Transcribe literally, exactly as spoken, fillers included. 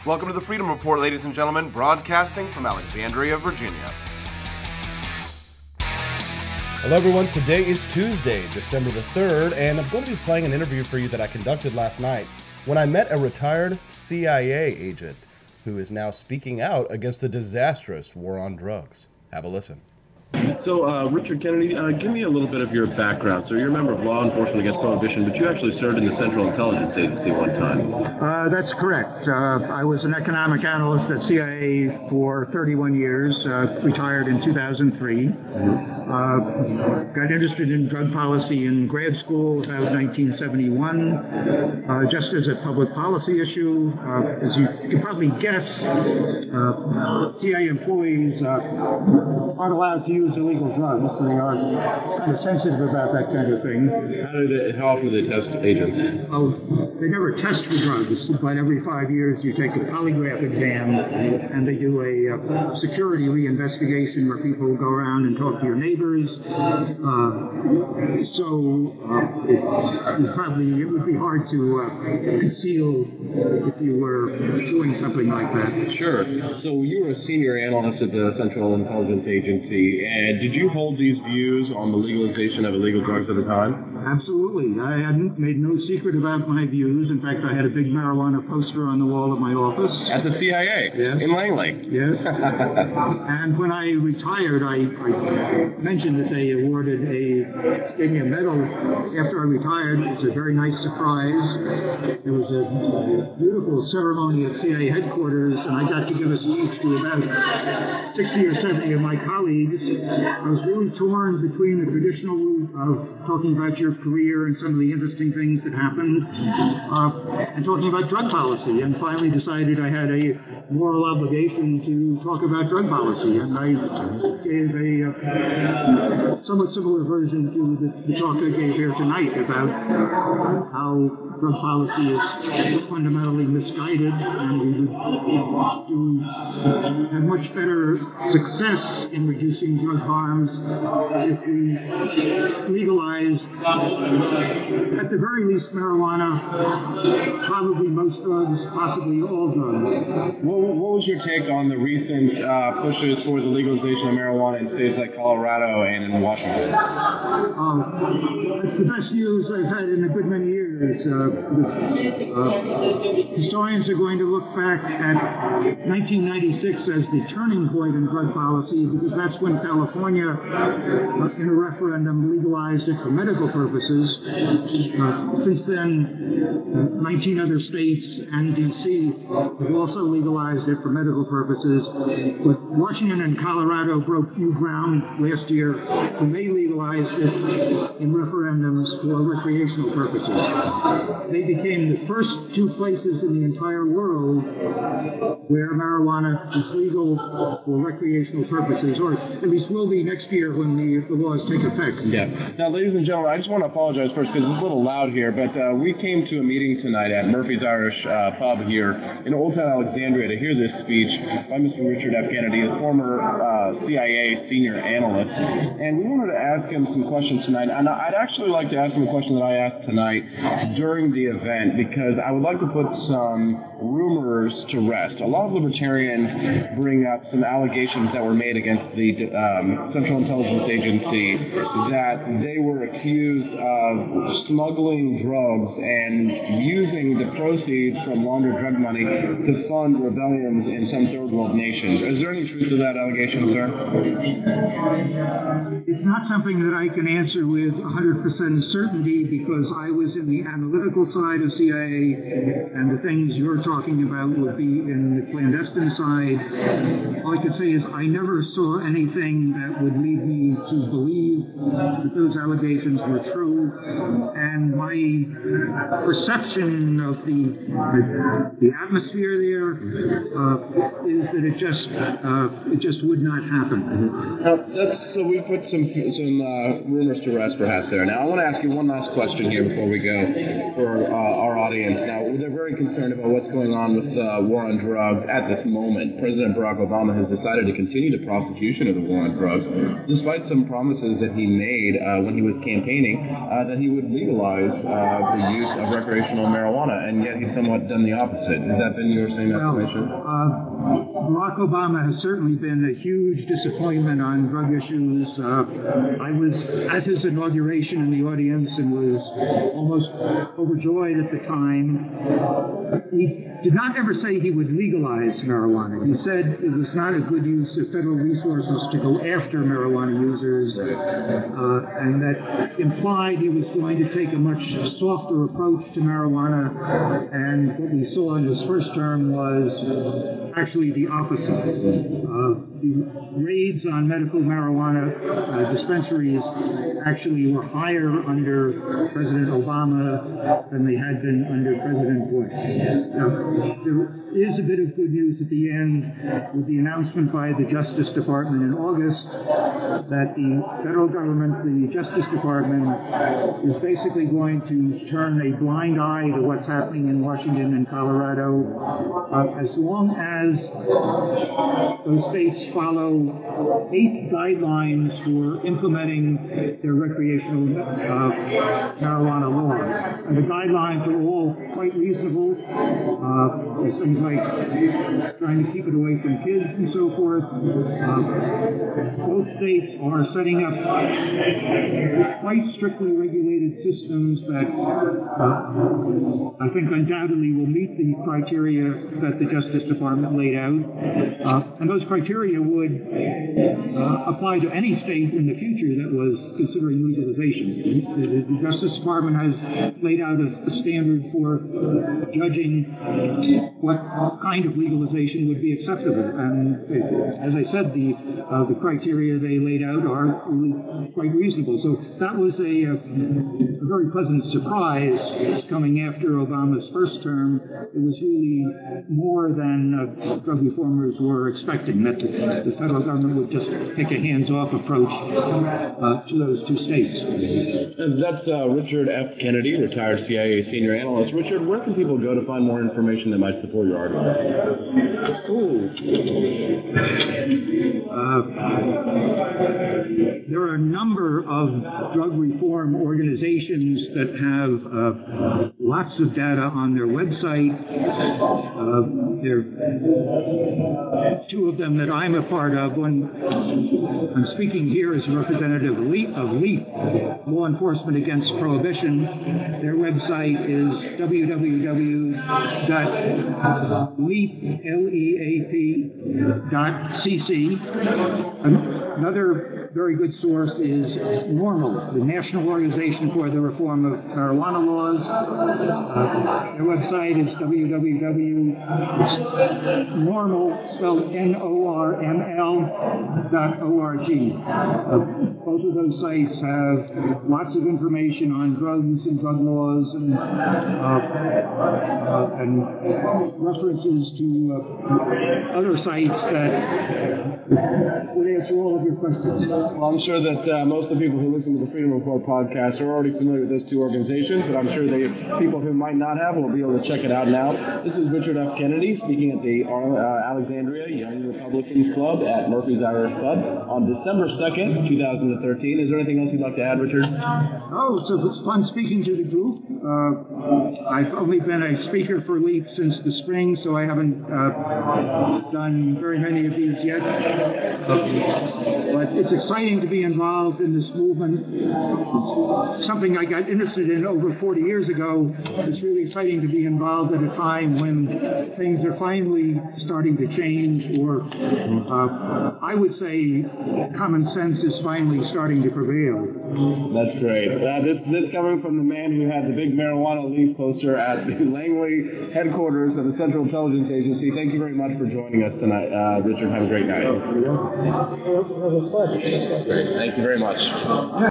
Welcome to the Freedom Report, ladies and gentlemen, broadcasting from Alexandria, Virginia. Hello everyone, today is Tuesday, December the third, and I'm going to be playing an interview for you that I conducted last night when I met a retired C I A agent who is now speaking out against the disastrous war on drugs. Have a listen. So, uh, Richard Kennedy, uh, give me a little bit of your background. So you're a member of Law Enforcement Against Prohibition, but you actually served in the Central Intelligence Agency one time. Uh, that's correct. Uh, I was an economic analyst at C I A for thirty-one years, uh, retired in two thousand three. Mm-hmm. Uh, got interested in drug policy in grad school about nineteen seventy-one, uh, just as a public policy issue. Uh, as you can probably guess, uh, C I A employees uh, aren't allowed to use illegal drugs. They are kind of sensitive about that kind of thing. How do they, how often do they test agents? Oh, they never test for drugs, but every five years you take a polygraph exam and they do a uh, security reinvestigation where people go around and talk to your neighbors. Uh, so uh, it, it probably it would be hard to uh, conceal if you were doing something like that. Sure. So you were a senior analyst at the Central Intelligence Agency. And did you hold these views on the legalization of illegal drugs at the time? Absolutely. I hadn't made no secret about my views. In fact, I had a big marijuana poster on the wall of my office. At the C I A? Yes. In Langley? Yes. And when I retired, I, I mentioned that they awarded a, gave me a medal after I retired. It was a very nice surprise. There was a beautiful ceremony at C I A headquarters, and I got to give a speech to about sixty or seventy of my colleagues. I was really torn between the traditional of talking about your career and some of the interesting things that happened, uh, and talking about drug policy, and finally decided I had a moral obligation to talk about drug policy, and I gave a uh, somewhat similar version to the, the talk I gave here tonight about how drug policy is fundamentally misguided, and we would do have much better success in reducing drug harms if we legalized, at the very least, marijuana, probably most drugs, possibly all drugs. What, what was your take on the recent uh, pushes for the legalization of marijuana in states like Colorado and in Washington? Uh, that's the best news I've had in a good many years. Uh, the, uh, historians are going to look back at nineteen ninety-six as the turning point in drug policy, because that's when California, uh, in a referendum, legalized it for medical purposes. Uh, since then, uh, nineteen other states and D C have also legalized it for medical purposes. But Washington and Colorado broke new ground last year when they legalized it in referendums for recreational purposes. They became the first two places in the entire world where marijuana is legal for recreational purposes, or at least will be next year when the, the laws take effect. Yeah. Now, ladies and gentlemen, I just want to apologize first because it's a little loud here, but uh, we came to a meeting tonight at Murphy's Irish uh, Pub here in Old Town Alexandria to hear this speech by Mister Richard F. Kennedy, a former uh, C I A senior analyst, and we wanted to ask him some questions tonight. And I'd actually like to ask him a question that I asked tonight during the event, because I would like to put some rumors to rest. A lot of libertarians bring up some allegations that were made against the um, Central Intelligence Agency that they were accused of smuggling drugs and using the proceeds from laundered drug money to fund rebellions in some third world nations. Is there any truth to that allegation, sir? It's not something that I can answer with one hundred percent certainty, because I was in the analytical side of C I A, and the things you're talking about would be in the clandestine side. All I can say is I never saw anything that would lead me to believe that those allegations were true, and my perception of the the atmosphere there uh, is that it just uh, it just would not happen. Now, that's, so we put some some uh, rumors to rest, perhaps there. Now, I want to ask you one last question here before we go for uh, our audience. Now, they're very concerned about what's going going on with the uh, war on drugs at this moment. President Barack Obama has decided to continue the prosecution of the war on drugs, despite some promises that he made uh, when he was campaigning uh, that he would legalize uh, the use of recreational marijuana, and yet he's somewhat done the opposite. Has that been your same well, estimation? Uh, Barack Obama has certainly been a huge disappointment on drug issues. Uh, I was at his inauguration in the audience and was almost overjoyed at the time. He did not ever say he would legalize marijuana. He said it was not a good use of federal resources to go after marijuana users, uh, and that implied he was going to take a much softer approach to marijuana, and what we saw in his first term was actually the opposite. Uh, the raids on medical marijuana uh, dispensaries actually were higher under President Obama than they had been under President Bush. Now, there is a bit of good news at the end with the announcement by the Justice Department in August that the federal government, the Justice Department, is basically going to turn a blind eye to what's happening in Washington and Colorado uh, as long as those states follow eight guidelines for implementing their recreational uh, marijuana laws. And the guidelines are all quite reasonable. Uh, there's things like trying to keep it away from kids and so forth. Uh, both states are setting up quite strictly regulated systems that uh, I think undoubtedly will meet the criteria that the Justice Department laid out. Uh, and those criteria would uh, apply to any state in the future that was considering legalization. The, the Justice Department has laid out a, a standard for judging what kind of legalization would be acceptable. And as I said, the uh, the criteria they laid out are really quite reasonable. So that was a, a, a very pleasant surprise coming after Obama's first term. It was really more than uh, drug reformers were expecting, that the, the federal government would just take a hands-off approach uh, to those two states. That's uh, Richard F. Kennedy, retired C I A senior analyst. Richard, where can people go to find more information that might support your argument? Ooh. Uh, there are a number of drug reform organizations that have uh, lots of data on their website. Uh, there are two of them that I'm a part of. One, I'm speaking here as a representative of LEAP, of LEAP, Law Enforcement Against Prohibition. Their website is w w w dot leap dot c c. Another very good source is NORML, the National Organization for the Reform of Marijuana Laws. Uh, their website is w w w dot normal, spelled N O R M L, dot O R G. Uh, both of those sites have lots of information on drugs and drug laws and, uh, uh, and references to uh, other sites that would answer all of your questions. Well, I'm sure that uh, most of the people who listen to the Freedom Report podcast are already familiar with those two organizations, but I'm sure they people who might not have will be able to check it out now. This is Richard F. Kennedy speaking at the uh, Alexandria Young Republicans Club at Murphy's Irish Pub on December second, twenty thirteen. Is there anything else you'd like to add, Richard? Oh, so it's fun speaking to the group. Uh, I've only been a speaker for LEAP since the spring, so I haven't uh, done very many of these yet. But it's exciting to be involved in this movement. It's something I got interested in over forty years ago. It's really exciting to be involved at a time when things are finally starting to change, or uh, I would say common sense is finally starting to prevail. That's great. Uh, this, this coming from the man who had the big marijuana leaf poster at the Langley headquarters of the Central Intelligence Agency. Thank you very much for joining us tonight, uh, Richard. Have a great night. Oh, Great. Thank you very much.